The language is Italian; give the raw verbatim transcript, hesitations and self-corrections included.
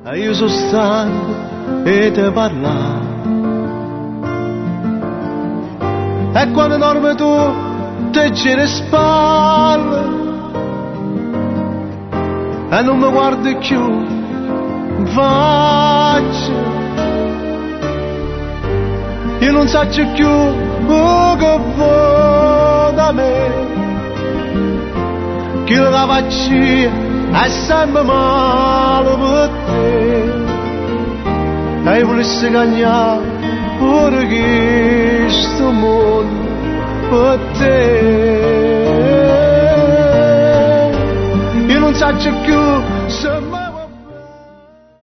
E io sono stanco e te parla. E quando dormi tu te giri spalle e non mi guardi più in faccia, io non so più oh, che vuoi da me, che la faccia è sempre male per te, e volessi cagnare pure che sto mondo per te. Io non so più